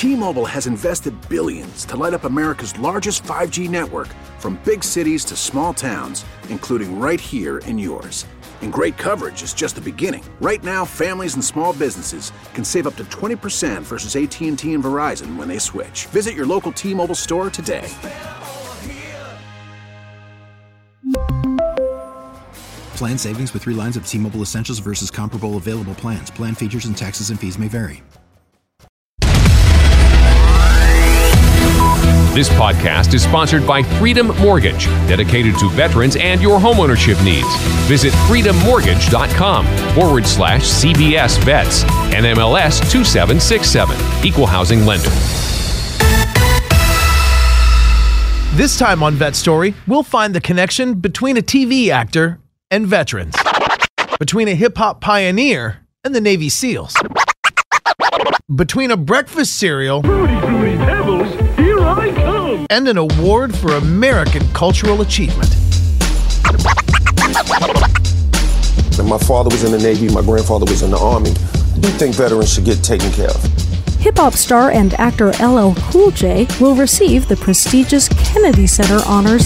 T-Mobile has invested billions to light up America's largest 5G network, from big cities to small towns, including right here in yours. And great coverage is just the beginning. Right now, families and small businesses can save up to 20% versus AT&T and Verizon when they switch. Visit your local T-Mobile store today. Plan savings with 3 lines of T-Mobile Essentials versus comparable available plans. Plan features and taxes and fees may vary. This podcast is sponsored by Freedom Mortgage, dedicated to veterans and your homeownership needs. Visit freedommortgage.com/CBS Vets. NMLS 2767. Equal housing lender. This time on Vet Story, we'll find the connection between a TV actor and veterans, between a hip-hop pioneer and the Navy SEALs, between a breakfast cereal Fruity Pebbles, here I come, and an award for American cultural achievement. My father was in the Navy, my grandfather was in the Army. I do think veterans should get taken care of. Hip-hop star and actor LL Cool J will receive the prestigious Kennedy Center honors.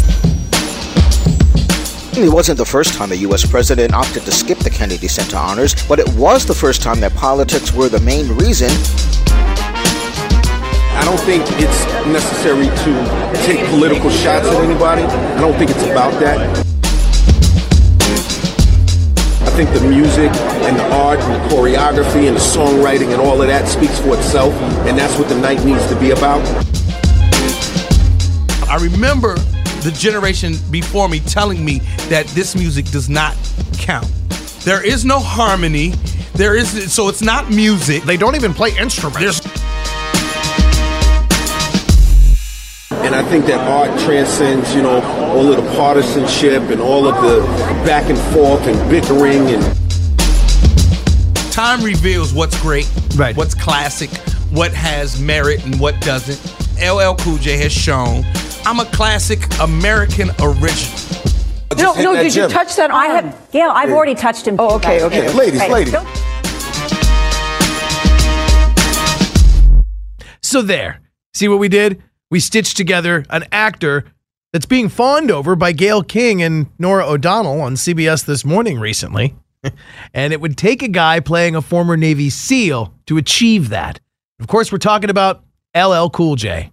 It wasn't the first time a U.S. president opted to skip the Kennedy Center honors, but it was the first time that politics were the main reason. I don't think it's necessary to take political shots at anybody. I don't think it's about that. I think the music and the art and the choreography and the songwriting and all of that speaks for itself, and that's what the night needs to be about. I remember the generation before me telling me that this music does not count. There is no harmony. So it's not music. They don't even play instruments. And I think that art transcends, all of the partisanship and all of the back and forth and bickering. And time reveals what's great, right, what's classic, what has merit and what doesn't. LL Cool J has shown I'm a classic American original. No, did you touch that arm? Gail, I've already touched him. Oh, okay. Yeah, ladies. So there. See what we did? We stitched together an actor that's being fawned over by Gayle King and Norah O'Donnell on CBS This Morning recently. And it would take a guy playing a former Navy SEAL to achieve that. Of course, we're talking about LL Cool J.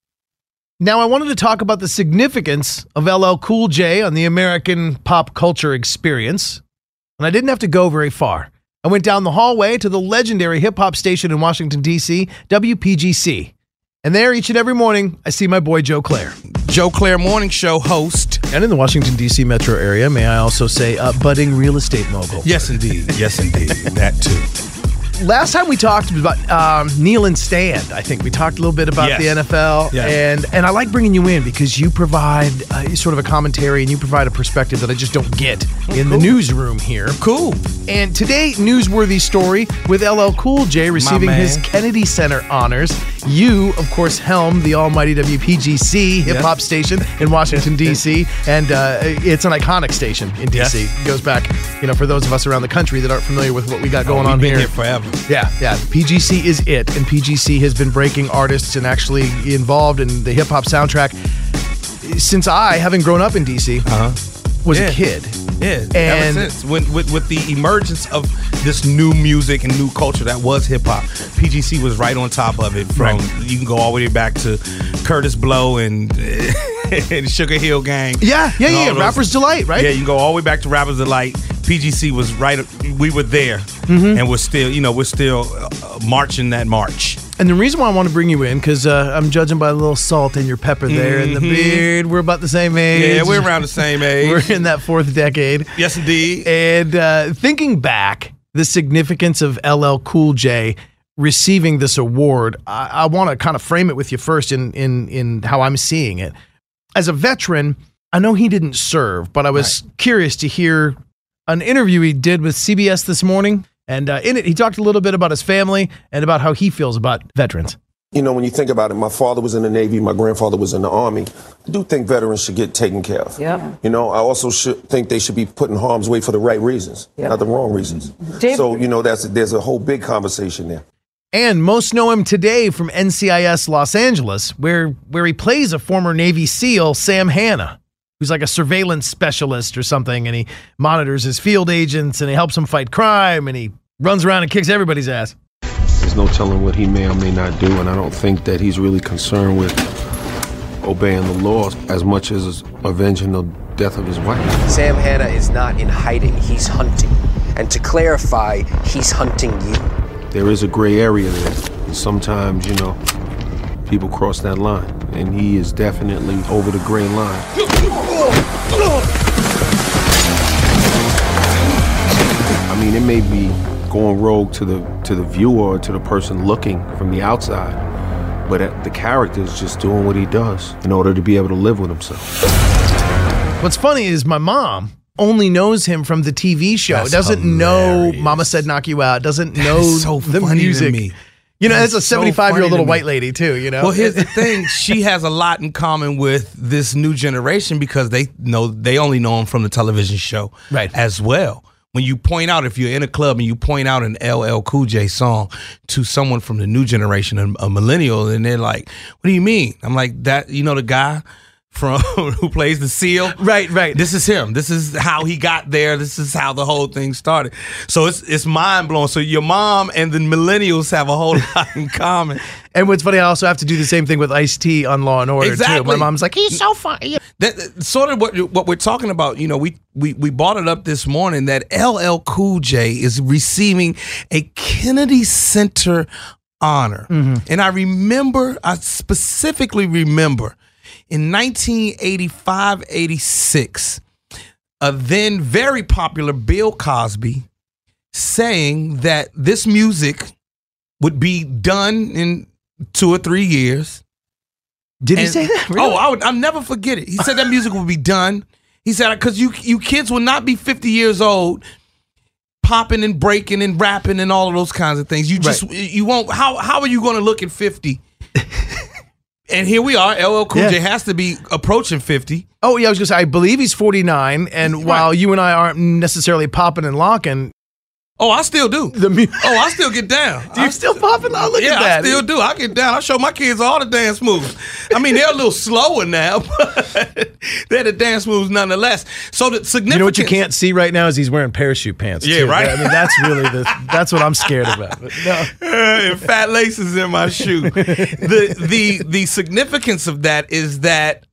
Now, I wanted to talk about the significance of LL Cool J on the American pop culture experience, and I didn't have to go very far. I went down the hallway to the legendary hip-hop station in Washington, D.C., WPGC. And there, each and every morning, I see my boy Joe Clair. Joe Clair Morning Show host. And in the Washington, D.C. metro area, may I also say, budding real estate mogul. Yes, indeed. That too. Last time we talked about Kneel and Stand. I think we talked a little bit about the NFL, and I like bringing you in because you provide sort of a commentary and you provide a perspective that I just don't get in the newsroom here. Cool. And today, newsworthy story with LL Cool J receiving his Kennedy Center honors. You, of course, helm the almighty WPGC hip-hop station in Washington, D.C., and it's an iconic station in D.C. It goes back, for those of us around the country that aren't familiar with what we got going on here. We've been here forever. Yeah. PGC is it, and PGC has been breaking artists and actually involved in the hip-hop soundtrack since I, having grown up in D.C., was a kid. Yeah, ever since. With the emergence of this new music and new culture that was hip-hop, PGC was right on top of it. You can go all the way back to Curtis Blow and Sugar Hill Gang. Yeah. Rapper's Delight, right? Yeah, you can go all the way back to Rapper's Delight. PGC was right. We were there, and we're still marching that march. And the reason why I want to bring you in, because I'm judging by the little salt in your pepper there and the beard. We're about the same age. Yeah, we're around the same age. We're in that fourth decade. Yes, indeed. And thinking back, the significance of LL Cool J receiving this award, I want to kind of frame it with you first in how I'm seeing it. As a veteran, I know he didn't serve, but I was curious to hear an interview he did with CBS This Morning. And in it, he talked a little bit about his family and about how he feels about veterans. When you think about it, my father was in the Navy, my grandfather was in the Army. I do think veterans should get taken care of. Yeah. I also think they should be put in harm's way for the right reasons, not the wrong reasons. Dave, so, there's a whole big conversation there. And most know him today from NCIS Los Angeles, where he plays a former Navy SEAL, Sam Hanna, who's like a surveillance specialist or something, and he monitors his field agents, and he helps them fight crime, and he runs around and kicks everybody's ass. There's no telling what he may or may not do, and I don't think that he's really concerned with obeying the laws as much as avenging the death of his wife. Sam Hanna is not in hiding, he's hunting. And to clarify, he's hunting you. There is a gray area there, and sometimes, people cross that line, and he is definitely over the gray line. I mean, it may be going rogue to the viewer or to the person looking from the outside, but the character is just doing what he does in order to be able to live with himself. What's funny is my mom only knows him from the TV show. That's doesn't hilarious. know Mama Said Knock You Out. Doesn't That know is so the funny music. to me. That's a so 75-year-old little funny to white me. lady too. Well, here's the thing: she has a lot in common with this new generation because they only know him from the television show, right? As well. When you point out, if you're in a club and you point out an LL Cool J song to someone from the new generation, a millennial, and they're like, "What do you mean?" I'm like, "That the guy from who plays the SEAL, right? This is him. This is how he got there. This is how the whole thing started." So it's mind blowing. So your mom and the millennials have a whole lot in common. And what's funny, I also have to do the same thing with Ice-T on Law and Order too. My mom's like, "He's so funny." That sort of what we're talking about. We brought it up this morning that LL Cool J is receiving a Kennedy Center honor, and I specifically remember. In 1985-86, a then very popular Bill Cosby saying that this music would be done in 2 or 3 years. Did he say that? Really? I'll never forget it. He said that music would be done. He said, because you kids will not be 50 years old popping and breaking and rapping and all of those kinds of things. You won't. How are you going to look at 50? And here we are. LL Cool J has to be approaching 50. Oh, yeah, I was going to say, I believe he's 49. And while you and I aren't necessarily popping and locking. Oh, I still do. I still get down. Do you still pop and lock? Look at that. Yeah, I still do. I get down. I show my kids all the dance moves. I mean, they're a little slower now, but they're the dance moves nonetheless. So the significance. You know what you can't see right now is he's wearing parachute pants. Yeah, too. right. I mean, that's really that's what I'm scared about. And fat laces in my shoe. The significance of that is that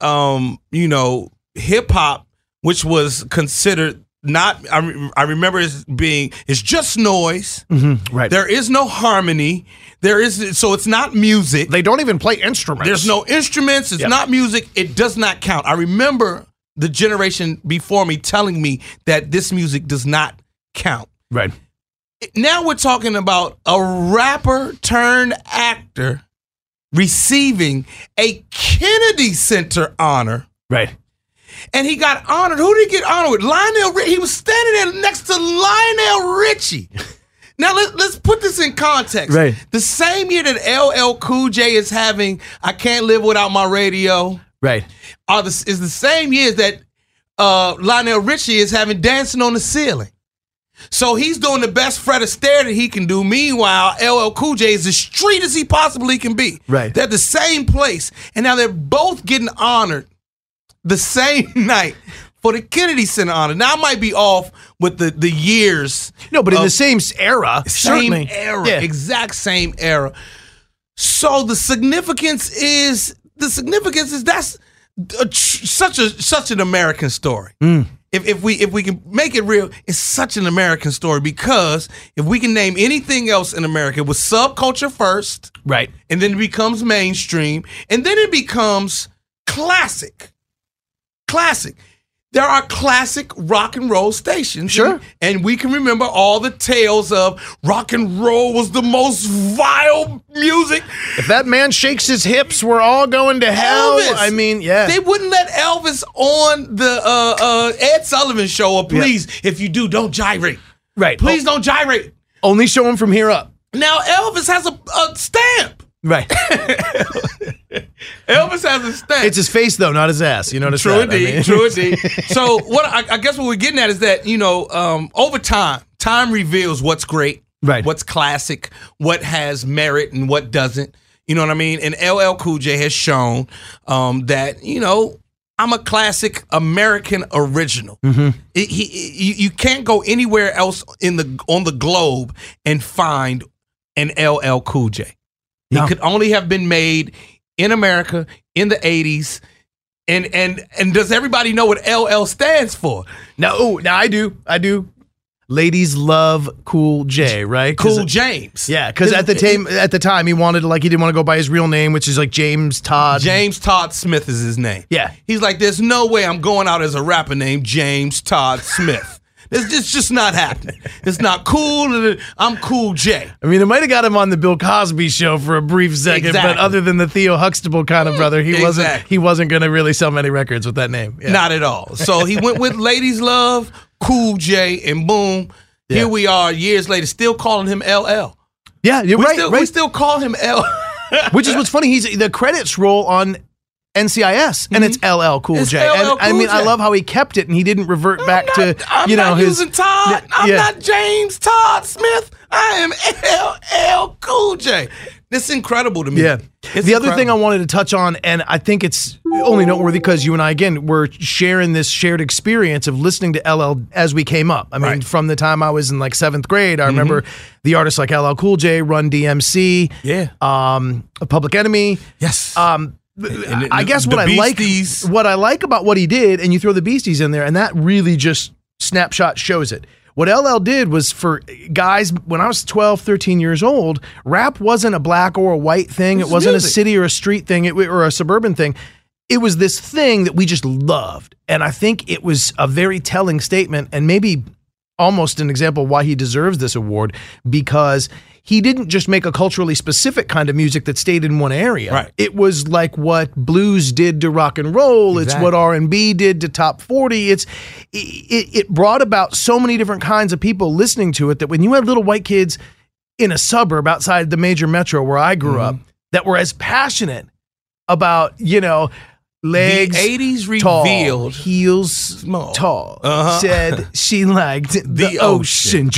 hip hop, which was considered. I remember it's just noise. Right. There is no harmony. So it's not music. They don't even play instruments. There's no instruments. It's not music. It does not count. I remember the generation before me telling me that this music does not count. Right. Now we're talking about a rapper turned actor receiving a Kennedy Center honor. Right. And he got honored. Who did he get honored with? Lionel Richie. He was standing there next to Lionel Richie. Now, let's put this in context. Right. The same year that LL Cool J is having I Can't Live Without My Radio. Right. Is the same year that Lionel Richie is having Dancing on the Ceiling. So he's doing the best Fred Astaire that he can do. Meanwhile, LL Cool J is as street as he possibly can be. Right. They're the same place. And now they're both getting honored the same night for the Kennedy Center honor. Now, I might be off with the years. No, but in the same era. Same certainly. era. Yeah. Exact same era. So the significance is that's such an American story. If we can make it real, it's such an American story because if we can name anything else in America, it was subculture first. Right. And then it becomes mainstream. And then it becomes classic. There are classic rock and roll stations. Sure. And we can remember all the tales of rock and roll was the most vile music. If that man shakes his hips, we're all going to hell. Elvis. I mean, yeah. They wouldn't let Elvis on the Ed Sullivan show. Or please, if you do, don't gyrate. Right. Please don't gyrate. Only show him from here up. Now, Elvis has a stamp. Right. Elvis has a stamp. It's his face, though, not his ass. You notice True that? indeed. True indeed. So I guess what we're getting at is that, over time reveals what's great Right. What's classic, what has merit, and what doesn't. You know what I mean? And LL Cool J has shown that, you know, I'm a classic American original. You can't go anywhere else on the globe and find an LL Cool J. No. It could only have been made in America in the 80s. And does everybody know what LL stands for? No, I do. Ladies love Cool J, right? Cool James. Yeah, because at the time he wanted to, he didn't want to go by his real name, which is like James Todd. James Todd Smith is his name. Yeah. He's like, there's no way I'm going out as a rapper named James Todd Smith. It's just not happening. It's not cool. I'm Cool J. I mean, it might have got him on the Bill Cosby show for a brief second, but other than the Theo Huxtable kind of brother, he wasn't going to really sell many records with that name. Yeah. Not at all. So he went with Ladies Love, Cool J, and boom, here we are years later, still calling him LL. Yeah, you're right. We still call him L. Which is what's funny. The credits roll on NCIS, and it's LL Cool J. And I mean, I love how he kept it, and he didn't revert back to I'm not using Todd. I'm not James Todd Smith. I am LL Cool J. It's incredible to me. Yeah. The other thing I wanted to touch on, and I think it's only noteworthy because you and I, again, were sharing this shared experience of listening to LL as we came up. I mean, from the time I was in like 7th grade, I remember the artists like LL Cool J, Run DMC, Public Enemy. Yes. I guess what I like about what he did, and you throw the Beasties in there, and that really just snapshot shows it. What LL did was for guys, when I was 12, 13 years old, rap wasn't a black or a white thing. It wasn't music. A city or a street thing or a suburban thing. It was this thing that we just loved. And I think it was a very telling statement and maybe almost an example of why he deserves this award, because he didn't just make a culturally specific kind of music that stayed in one area. Right. It was like what blues did to rock and roll. Exactly. It's what R&B did to top 40. It brought about so many different kinds of people listening to it that when you had little white kids in a suburb outside the major metro where I grew up that were as passionate about, legs the 80s tall, revealed heels small, tall. Said she liked the ocean.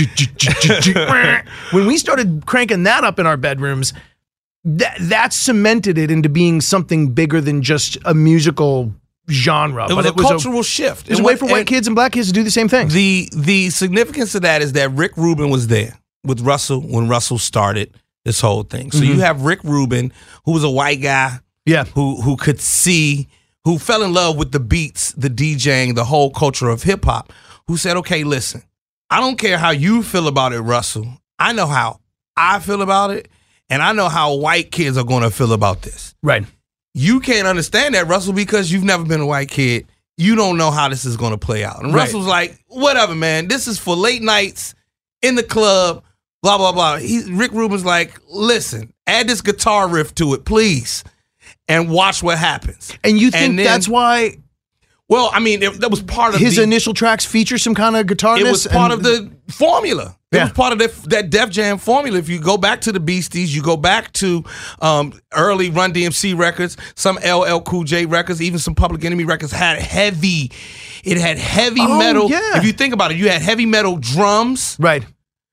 When we started cranking that up in our bedrooms, that cemented it into being something bigger than just a musical genre. It was a cultural shift. It was a way for white kids and black kids to do the same thing. The significance of that is that Rick Rubin was there with Russell when Russell started this whole thing. So you have Rick Rubin, who was a white guy. Yeah, who could see, who fell in love with the beats, the DJing, the whole culture of hip hop, who said, okay, listen, I don't care how you feel about it, Russell. I know how I feel about it, and I know how white kids are going to feel about this. Right. You can't understand that, Russell, because you've never been a white kid. You don't know how this is going to play out. And Russell's like, whatever, man. This is for late nights in the club, blah, blah, blah. Rick Rubin's like, listen, add this guitar riff to it, please. And watch what happens. And you think that's why? Well, I mean, that was part of his initial tracks feature some kind of guitarness. It was part of the formula. It was part of that Def Jam formula. If you go back to the Beasties, you go back to early Run DMC records, some LL Cool J records, even some Public Enemy records had heavy metal. Yeah. If you think about it, you had heavy metal drums. Right.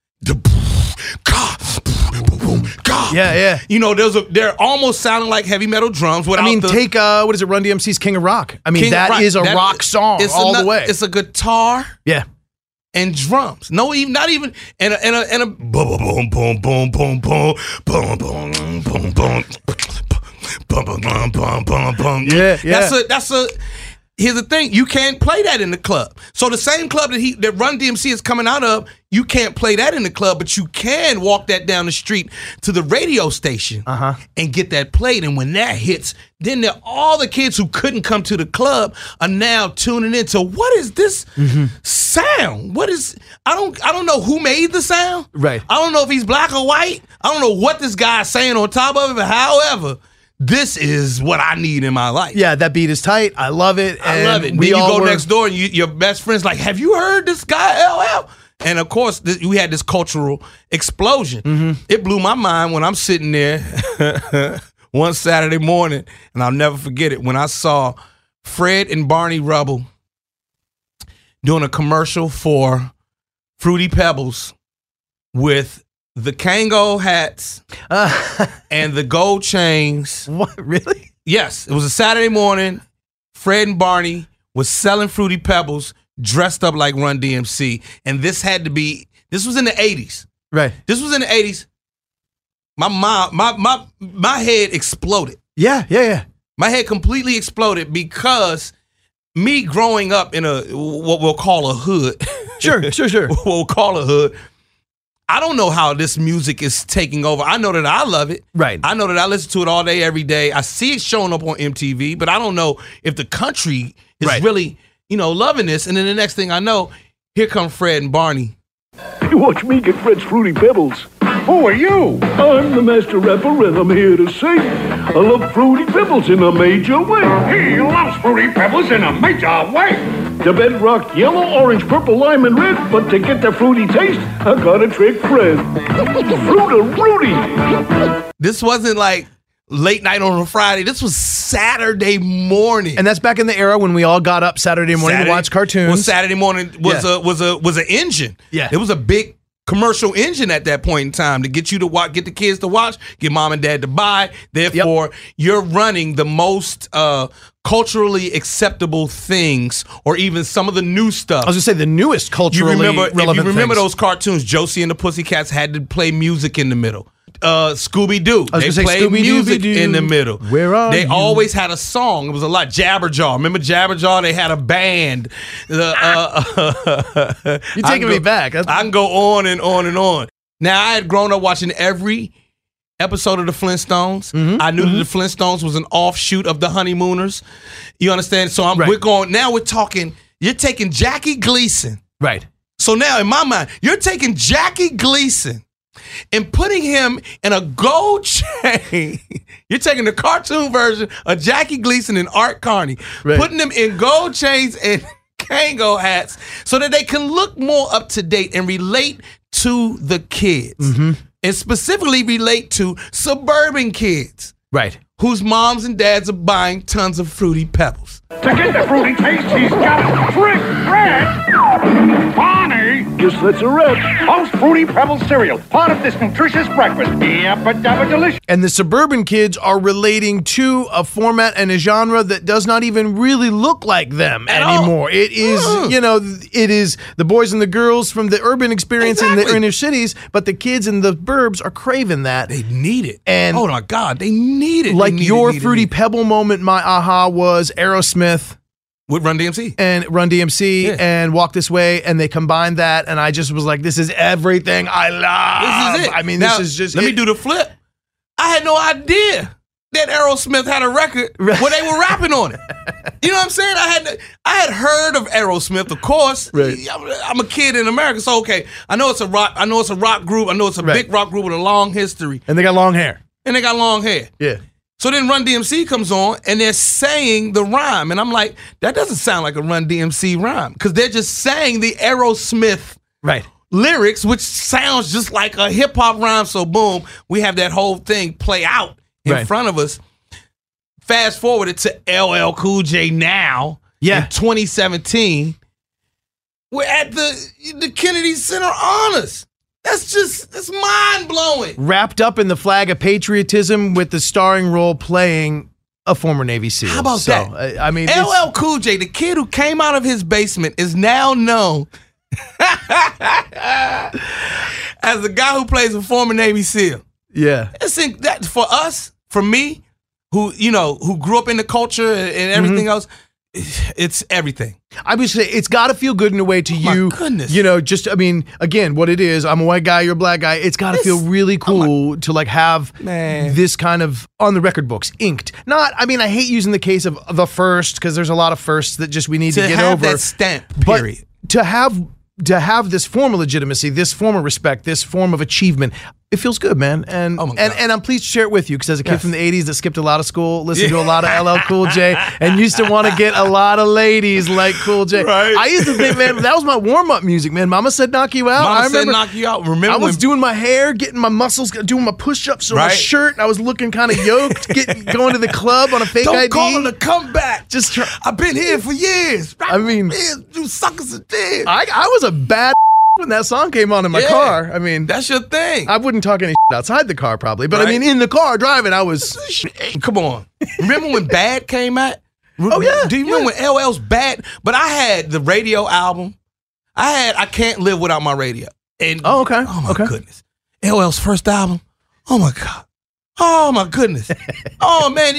Yeah. They're almost sounding like heavy metal drums. Take what is it? Run DMC's King of Rock. I mean, that is a rock song all the way. It's a guitar. Yeah. And drums. Not even and a boom boom boom boom boom boom boom boom boom boom boom boom. Yeah. That's a. Here's the thing: you can't play that in the club. So the same club that Run DMC is coming out of, you can't play that in the club, but you can walk that down the street to the radio station and get that played. And when that hits, then all the kids who couldn't come to the club are now tuning in to what is this sound? What is? I don't know who made the sound. Right. I don't know if he's black or white. I don't know what this guy's saying on top of it. But however, this is what I need in my life. Yeah, that beat is tight. I love it. I love it. Then you go next door and your best friend's like, have you heard this guy LL? And of course, we had this cultural explosion. It blew my mind when I'm sitting there one Saturday morning, and I'll never forget it, when I saw Fred and Barney Rubble doing a commercial for Fruity Pebbles with the Kango hats and the gold chains. What, really? Yes, it was a Saturday morning. Fred and Barney was selling Fruity Pebbles dressed up like Run DMC. And this was in the 80s. Right. This was in the 80s. My head exploded. Yeah. My head completely exploded because me growing up in what we'll call a hood. Sure. What we'll call a hood. I don't know how this music is taking over. I know that I love it. Right. I know that I listen to it all day, every day. I see it showing up on MTV, but I don't know if the country is really, loving this. And then the next thing I know, here come Fred and Barney. You watch me get Fred's Fruity Pebbles. Who are you? I'm the master rapper, and I'm here to sing. I love Fruity Pebbles in a major way. He loves Fruity Pebbles in a major way. The bedrock yellow, orange, purple, lime, and red. But to get the fruity taste, I gotta trick Fred. Fruity. This wasn't like late night on a Friday. This was Saturday morning. And that's back in the era when we all got up Saturday morning to watch cartoons. Well, Saturday morning was an engine. Yeah. It was a big commercial engine at that point in time to get you to watch, get the kids to watch, get mom and dad to buy. Therefore, you're running the most culturally acceptable things, or even some of the new stuff. I was gonna say the newest culturally relevant things. If you remember those cartoons, Josie and the Pussycats had to play music in the middle. Scooby-Doo, they played music in the middle. Where are they you? always had a song. It was a lot. Jabberjaw. Remember Jabberjaw? They had a band. You're taking me back. I can go on and on and on. Now, I had grown up watching every episode of the Flintstones. I knew that the Flintstones was an offshoot of the Honeymooners. You understand? So we're talking, you're taking Jackie Gleason. Right. So now, in my mind, you're taking Jackie Gleason and putting him in a gold chain. You're taking the cartoon version of Jackie Gleason and Art Carney, putting them in gold chains and Kango hats so that they can look more up to date and relate to the kids. And specifically relate to suburban kids. Right. Whose moms and dads are buying tons of Fruity Pebbles. To get the fruity taste, he's got to trick Fred. Barney. Guess that's a wrap. Most Fruity Pebbles cereal, part of this nutritious breakfast. Yabba-dabba delicious. And the suburban kids are relating to a format and a genre that does not even really look like them anymore. It is, it is the boys and the girls from the urban experience in the inner cities, but the kids in the burbs are craving that. They need it. And oh my God, they need it. Like your Fruity Pebble moment, my aha was Aerosmith. With Run DMC. And Run DMC and Walk This Way, and they combined that, and I just was like, this is everything I love. This is it. I mean, now, this is just Let me do the flip. I had no idea that Aerosmith had a record where they were rapping on it. You know what I'm saying? I had heard of Aerosmith, of course. Right. I'm a kid in America, so okay. I know it's a rock group. I know it's a big rock group with a long history. And they got long hair. Yeah. So then Run DMC comes on, and they're saying the rhyme. And I'm like, that doesn't sound like a Run DMC rhyme. Because they're just saying the Aerosmith lyrics, which sounds just like a hip-hop rhyme. So boom, we have that whole thing play out in front of us. Fast forward it to LL Cool J now, in 2017. We're at the Kennedy Center Honors. That's mind-blowing. Wrapped up in the flag of patriotism with the starring role playing a former Navy SEAL. How about that? I mean, LL Cool J, the kid who came out of his basement, is now known as the guy who plays a former Navy SEAL. Yeah. That for us, for me, who grew up in the culture and everything else, it's everything. I would say it's got to feel good in a way to you. My goodness. Again, what it is, I'm a white guy, you're a black guy. It's got to feel really cool to have this kind of on the record books, inked. I hate using the case of the first because there's a lot of firsts that just we need to get over. That stamp, period. But to have this form of legitimacy, this form of respect, this form of achievement, it feels good, man. And I'm pleased to share it with you because as a kid from the 80s that skipped a lot of school, listened to a lot of LL Cool J, and used to want to get a lot of ladies like Cool J. Right. I used to think, man, that was my warm-up music, man. Mama said knock you out. Mama said knock you out. Remember I was doing my hair, getting my muscles, doing my push-ups on my shirt, and I was looking kind of yoked, going to the club on a fake ID. Don't call it a comeback. I've been here for years. I mean, you suckers are dead. I was a bad when that song came on in my car. I mean, that's your thing. I wouldn't talk any outside the car probably, but I mean, in the car driving, I was. Come on. Remember when Bad came out? Oh yeah. Do you remember when LL's Bad? But I had the radio album. I Can't Live Without My Radio. And oh my goodness. LL's first album. Oh my God. Oh my goodness. Oh man.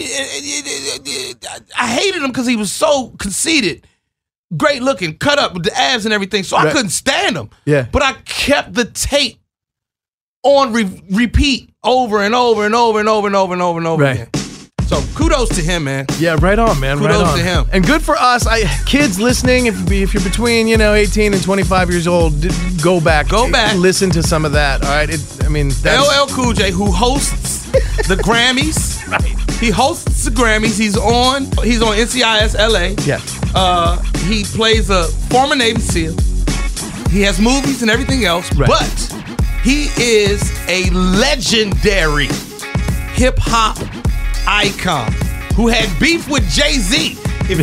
I hated him because he was so conceited. Great looking, cut up with the abs and everything. So I couldn't stand him. Yeah. But I kept the tape on repeat over and over and over and over and over and over and over again. So kudos to him, man. Yeah, right on, man. Kudos right on. to him. And good for us. Kids listening, if you're between 18 and 25 years old, go back, listen to some of that. All right, LL Cool J, who hosts the Grammys. Right. He hosts the Grammys. He's on NCIS LA. Yeah. He plays a former Navy SEAL. He has movies and everything else, but he is a legendary hip hop icon who had beef with Jay-Z. If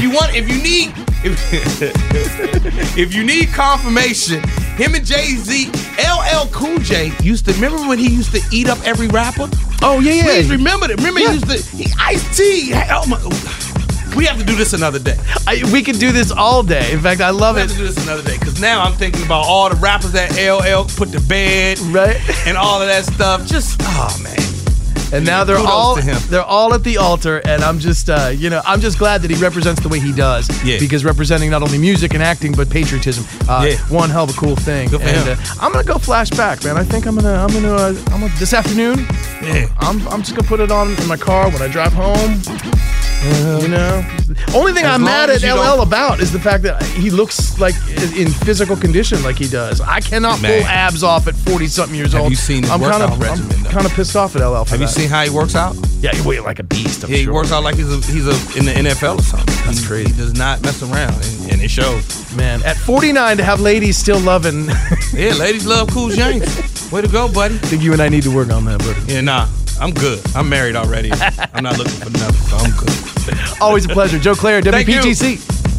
you need confirmation, him and Jay-Z, LL Cool J remember when he used to eat up every rapper? Oh yeah. Please remember it. Remember he used to Ice-T. Oh my. We have to do this another day. We could do this all day. In fact, I love it. We have to do this another day because now I'm thinking about all the rappers that LL put to bed, and all of that stuff. Just man. And now they're all at the altar, and I'm just I'm just glad that he represents the way he does. Yeah. Because representing not only music and acting but patriotism, one hell of a cool thing. Good for him. I'm gonna go flashback, man. I think I'm gonna this afternoon. Yeah. I'm just gonna put it on in my car when I drive home. Only thing I'm mad at LL about is the fact that he looks like in physical condition like he does. I cannot pull abs off at 40-something years old. Have you seen his workout regimen? I'm kind of pissed off at LL for Have you seen how he works out? Yeah, he weighs like a beast. I'm sure. He works out like he's in the NFL or something. That's crazy. He does not mess around, and it shows. Man, at 49 to have ladies still loving. Yeah, ladies love Cool James. Way to go, buddy. I think you and I need to work on that, buddy. Yeah, nah. I'm good. I'm married already. I'm not looking for nothing, so I'm good. Always a pleasure. Joe Clair, WPTC.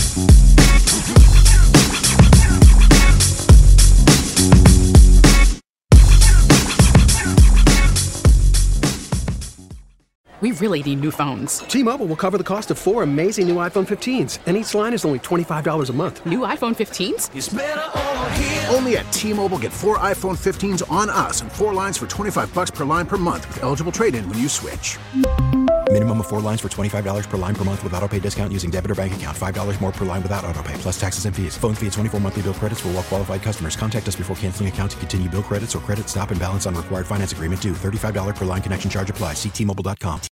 We really need new phones. T-Mobile will cover the cost of 4 amazing new iPhone 15s, and each line is only $25 a month. New iPhone 15s? It's better over here. Only at T-Mobile, get 4 iPhone 15s on us and 4 lines for $25 per line per month with eligible trade-in when you switch. Minimum of 4 lines for $25 per line per month with autopay discount using debit or bank account. $5 more per line without autopay, plus taxes and fees. Phone fee at 24 monthly bill credits for well-qualified customers. Contact us before canceling account to continue bill credits or credit stop and balance on required finance agreement due. $35 per line connection charge applies. See T-Mobile.com.